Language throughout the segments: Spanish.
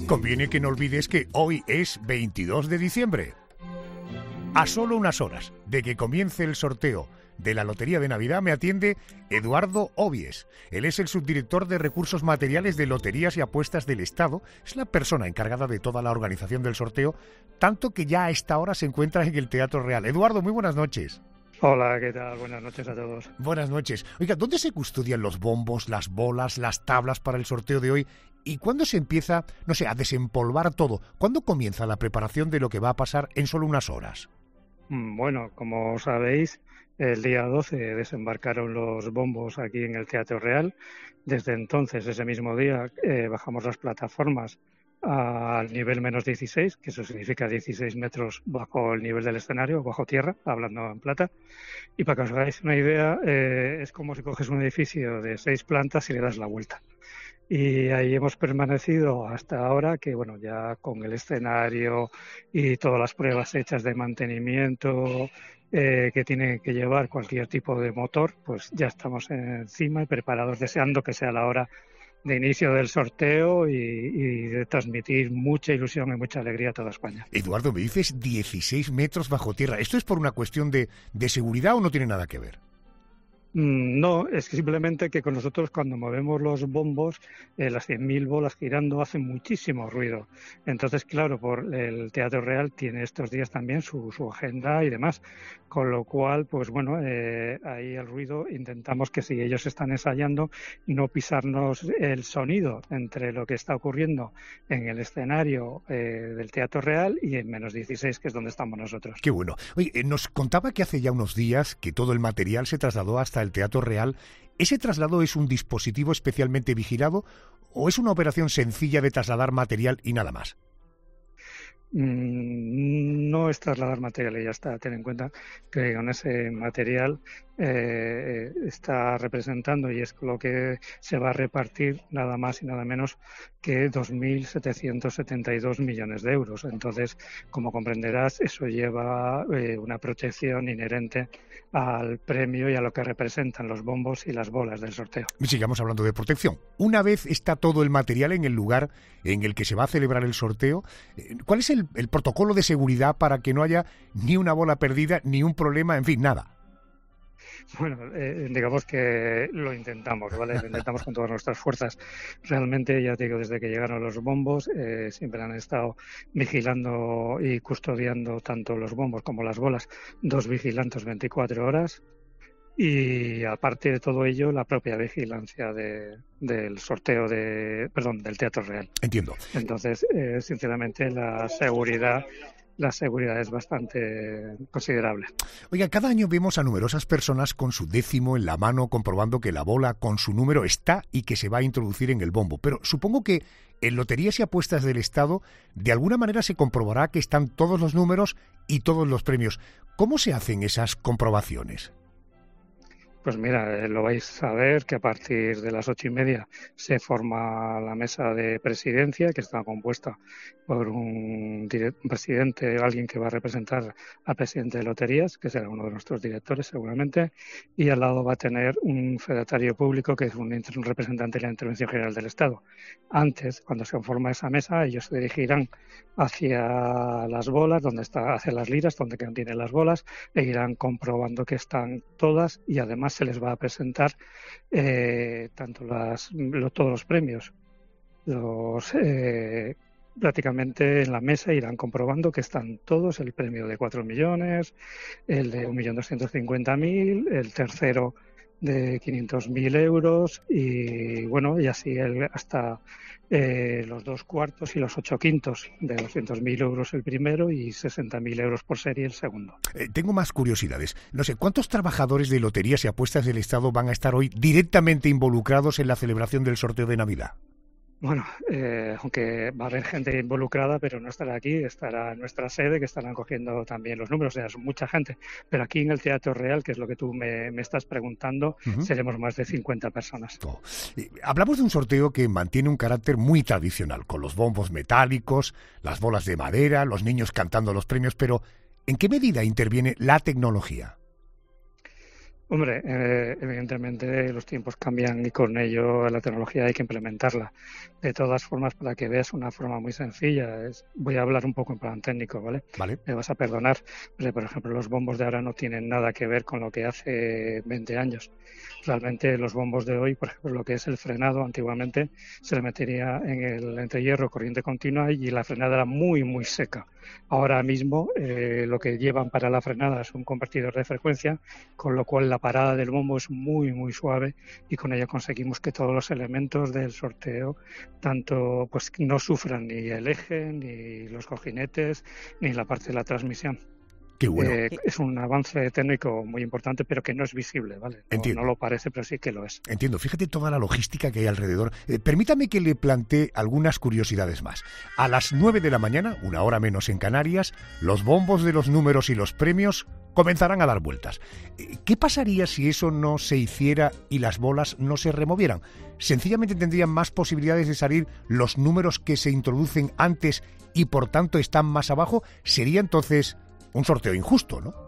conviene que no olvides que hoy es 22 de diciembre. A solo unas horas de que comience el sorteo de la Lotería de Navidad me atiende Eduardo Obies. Él es el subdirector de Recursos Materiales de Loterías y Apuestas del Estado. Es la persona encargada de toda la organización del sorteo, tanto que ya a esta hora se encuentra en el Teatro Real. Eduardo, muy buenas noches. Hola, ¿qué tal? Buenas noches a todos. Buenas noches. Oiga, ¿dónde se custodian los bombos, las bolas, las tablas para el sorteo de hoy? ¿Y cuándo se empieza, a desempolvar todo? ¿Cuándo comienza la preparación de lo que va a pasar en solo unas horas? Bueno, como sabéis, el día 12 desembarcaron los bombos aquí en el Teatro Real. Desde entonces, ese mismo día, bajamos las plataformas al nivel -16, que eso significa 16 metros bajo el nivel del escenario, bajo tierra, hablando en plata. Y para que os hagáis una idea, es como si coges un edificio de 6 plantas y le das la vuelta. Y ahí hemos permanecido hasta ahora, que bueno, ya con el escenario y todas las pruebas hechas de mantenimiento que tiene que llevar cualquier tipo de motor, pues ya estamos encima y preparados, deseando que sea la hora de inicio del sorteo y de transmitir mucha ilusión y mucha alegría a toda España. Eduardo, me dices 16 metros bajo tierra. ¿Esto es por una cuestión de seguridad o no tiene nada que ver? No, es que simplemente que con nosotros cuando movemos los bombos, las 100.000 bolas girando hacen muchísimo ruido. Entonces, claro, por el Teatro Real tiene estos días también su agenda y demás. Con lo cual, pues bueno, ahí el ruido intentamos que si ellos están ensayando, no pisarnos el sonido entre lo que está ocurriendo en el escenario del Teatro Real y en -16, que es donde estamos nosotros. Qué bueno. Oye, nos contaba que hace ya unos días que todo el material se trasladó hasta el Teatro Real. ¿Ese traslado es un dispositivo especialmente vigilado o es una operación sencilla de trasladar material y nada más? No es trasladar material y ya está. Ten en cuenta que con ese material está representando y es lo que se va a repartir nada más y nada menos que 2.772 millones de euros. Entonces, como comprenderás, eso lleva una protección inherente al premio y a lo que representan los bombos y las bolas del sorteo. Sigamos hablando de protección. Una vez está todo el material en el lugar en el que se va a celebrar el sorteo, ¿cuál es el protocolo de seguridad para que no haya ni una bola perdida, ni un problema, en fin, nada? Bueno, digamos que lo intentamos, ¿vale? Lo intentamos con todas nuestras fuerzas. Realmente, ya te digo, desde que llegaron los bombos, siempre han estado vigilando y custodiando tanto los bombos como las bolas, 2 vigilantes 24 horas. Y aparte de todo ello, la propia vigilancia del sorteo del Teatro Real. Entiendo. Entonces, sinceramente, la seguridad es bastante considerable. Oiga, cada año vemos a numerosas personas con su décimo en la mano comprobando que la bola con su número está y que se va a introducir en el bombo. Pero supongo que en Loterías y Apuestas del Estado de alguna manera se comprobará que están todos los números y todos los premios. ¿Cómo se hacen esas comprobaciones? Pues mira, lo vais a ver que a partir de las 8:30 se forma la mesa de presidencia, que está compuesta por un presidente, alguien que va a representar al presidente de Loterías, que será uno de nuestros directores seguramente, y al lado va a tener un fedatario público, que es un representante de la Intervención General del Estado. Antes, cuando se forma esa mesa, ellos se dirigirán hacia las bolas, hacia las liras, donde contienen las bolas, e irán comprobando que están todas y además se les va a presentar todos los premios. Prácticamente en la mesa irán comprobando que están todos: el premio de 4 millones, el de 1.250.000, el tercero de 500.000 euros y bueno, y así hasta los 2 cuartos y los 8 quintos, de 200.000 euros el primero y 60.000 euros por serie el segundo. Tengo más curiosidades. No sé, ¿cuántos trabajadores de Loterías y Apuestas del Estado van a estar hoy directamente involucrados en la celebración del sorteo de Navidad? Bueno, aunque va a haber gente involucrada, pero no estará aquí, estará en nuestra sede, que estarán cogiendo también los números, o sea, es mucha gente. Pero aquí en el Teatro Real, que es lo que tú me estás preguntando, seremos más de 50 personas. Oh. Hablamos de un sorteo que mantiene un carácter muy tradicional, con los bombos metálicos, las bolas de madera, los niños cantando los premios, pero ¿en qué medida interviene la tecnología? Hombre, evidentemente los tiempos cambian y con ello la tecnología hay que implementarla. De todas formas, para que veas una forma muy sencilla, voy a hablar un poco en plan técnico, ¿vale? ¿Vale? Me vas a perdonar, pero por ejemplo, los bombos de ahora no tienen nada que ver con lo que hace 20 años. Realmente los bombos de hoy, por ejemplo, lo que es el frenado, antiguamente se le metería en el entrehierro corriente continua y la frenada era muy, muy seca. Ahora mismo lo que llevan para la frenada es un convertidor de frecuencia, con lo cual la parada del bombo es muy, muy suave y con ello conseguimos que todos los elementos del sorteo tanto pues no sufran ni el eje, ni los cojinetes, ni la parte de la transmisión. Qué bueno. Es un avance técnico muy importante, pero que no es visible, ¿vale? No lo parece, pero sí que lo es. Entiendo. Fíjate toda la logística que hay alrededor. Permítame que le plantee algunas curiosidades más. A las 9 de la mañana, una hora menos en Canarias, los bombos de los números y los premios comenzarán a dar vueltas. ¿Qué pasaría si eso no se hiciera y las bolas no se removieran? ¿Sencillamente tendrían más posibilidades de salir los números que se introducen antes y por tanto están más abajo? ¿Sería entonces un sorteo injusto, no?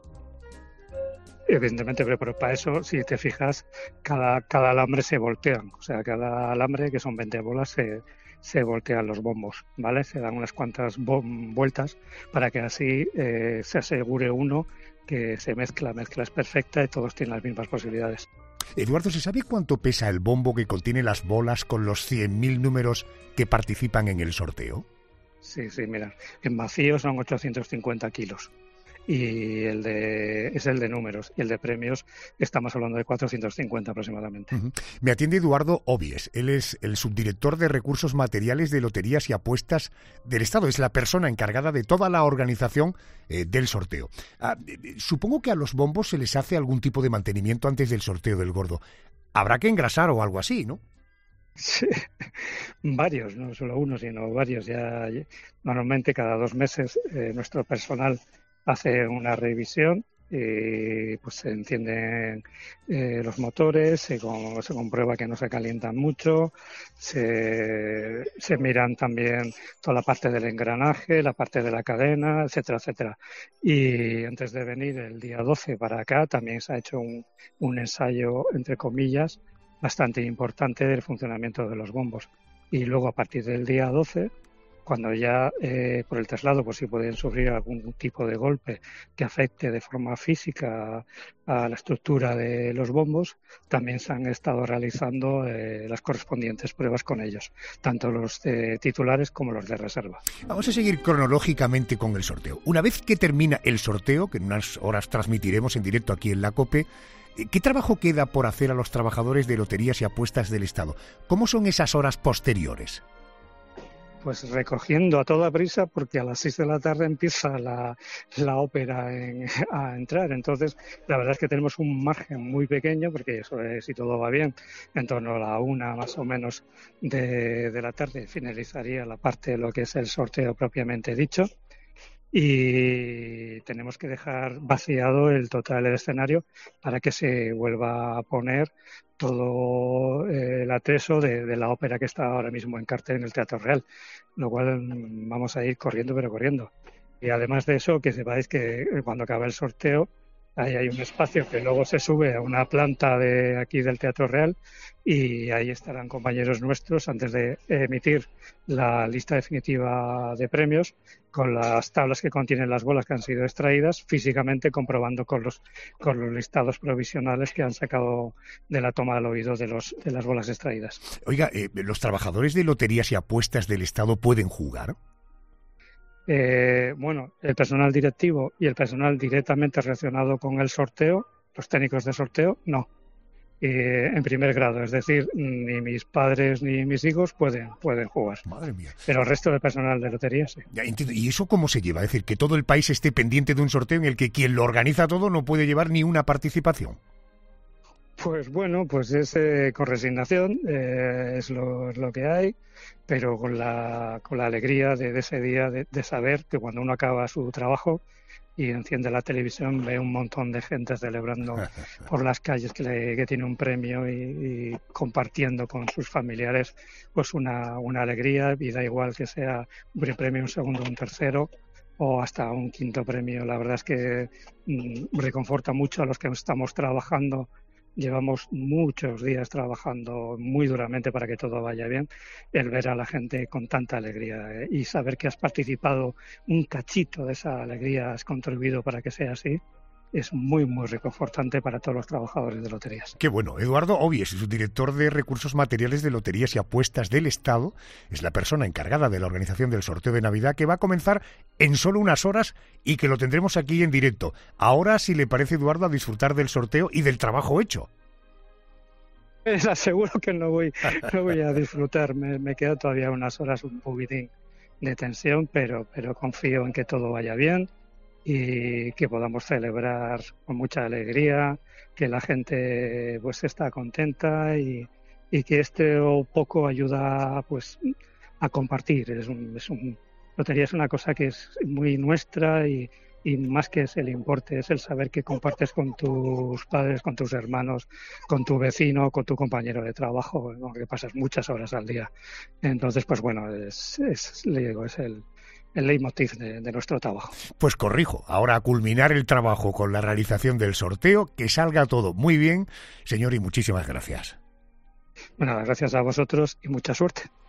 Evidentemente, pero para eso, si te fijas, cada alambre se voltean. O sea, cada alambre, que son 20 bolas, se voltean los bombos, ¿vale? Se dan unas cuantas vueltas para que así se asegure uno que la mezcla es perfecta y todos tienen las mismas posibilidades. Eduardo, ¿se sabe cuánto pesa el bombo que contiene las bolas con los 100.000 números que participan en el sorteo? Sí, mira, en vacío son 850 kilos y es el de números, y el de premios estamos hablando de 450 aproximadamente. Uh-huh. Me atiende Eduardo Obies, él es el subdirector de Recursos Materiales de Loterías y Apuestas del Estado, es la persona encargada de toda la organización del sorteo. Supongo que a los bombos se les hace algún tipo de mantenimiento antes del sorteo del gordo. Habrá que engrasar o algo así, ¿no? Sí, varios, no solo uno, sino varios. Ya normalmente cada 2 meses nuestro personal hace una revisión y pues se encienden los motores, se comprueba que no se calientan mucho, se miran también toda la parte del engranaje, la parte de la cadena, etcétera, etcétera. Y antes de venir el día 12 para acá también se ha hecho un ensayo, entre comillas, bastante importante del funcionamiento de los bombos. Y luego a partir del día 12, cuando ya por el traslado pues si pueden sufrir algún tipo de golpe que afecte de forma física a la estructura de los bombos, también se han estado realizando las correspondientes pruebas con ellos, tanto los titulares como los de reserva. Vamos a seguir cronológicamente con el sorteo. Una vez que termina el sorteo, que en unas horas transmitiremos en directo aquí en la COPE, ¿qué trabajo queda por hacer a los trabajadores de Loterías y Apuestas del Estado? ¿Cómo son esas horas posteriores? Pues recogiendo a toda prisa, porque a las 6 de la tarde empieza la ópera a entrar. Entonces, la verdad es que tenemos un margen muy pequeño, porque eso, si todo va bien, en torno a la 1 más o menos de la tarde finalizaría la parte de lo que es el sorteo propiamente dicho. Y tenemos que dejar vaciado el total del escenario para que se vuelva a poner todo el atrezo de la ópera que está ahora mismo en cartel en el Teatro Real, lo cual vamos a ir corriendo, pero corriendo. Y además de eso, que sepáis que cuando acaba el sorteo, ahí hay un espacio que luego se sube a una planta de aquí del Teatro Real y ahí estarán compañeros nuestros antes de emitir la lista definitiva de premios con las tablas que contienen las bolas que han sido extraídas, físicamente comprobando con los listados provisionales que han sacado de la toma del oído de las bolas extraídas. Oiga, ¿los trabajadores de Loterías y Apuestas del Estado pueden jugar? Bueno, el personal directivo y el personal directamente relacionado con el sorteo, los técnicos de sorteo, no. En primer grado, es decir, ni mis padres ni mis hijos pueden jugar. Madre mía. Pero el resto del personal de lotería sí. Ya entiendo. ¿Y eso cómo se lleva? Es decir, que todo el país esté pendiente de un sorteo en el que quien lo organiza todo no puede llevar ni una participación. Pues bueno, pues es con resignación, es lo que hay, pero con la alegría de ese día de saber que cuando uno acaba su trabajo y enciende la televisión ve un montón de gente celebrando por las calles que tiene un premio y compartiendo con sus familiares pues una alegría, y da igual que sea un primer premio, un segundo, un tercero. o hasta un quinto premio. La verdad es que reconforta mucho a los que estamos trabajando. Llevamos muchos días trabajando muy duramente para que todo vaya bien. El ver a la gente con tanta alegría, y saber que has participado un cachito de esa alegría, has contribuido para que sea así, es muy, muy reconfortante para todos los trabajadores de loterías. Qué bueno. Eduardo Obies, subdirector de Recursos Materiales de Loterías y Apuestas del Estado, es la persona encargada de la organización del sorteo de Navidad, que va a comenzar en solo unas horas y que lo tendremos aquí en directo. Ahora, si le parece, Eduardo, a disfrutar del sorteo y del trabajo hecho. Les aseguro que no voy a disfrutar. Me quedan todavía unas horas un poquitín de tensión, pero confío en que todo vaya bien y que podamos celebrar con mucha alegría, que la gente pues está contenta y que este o poco ayuda pues a compartir. Lotería es una cosa que es muy nuestra y más que es el importe, es el saber que compartes con tus padres, con tus hermanos, con tu vecino, con tu compañero de trabajo, ¿no? Que pasas muchas horas al día. Entonces, pues bueno, es el leitmotiv de nuestro trabajo. Pues corrijo, ahora a culminar el trabajo con la realización del sorteo, que salga todo muy bien, señor, y muchísimas gracias. Bueno, gracias a vosotros y mucha suerte.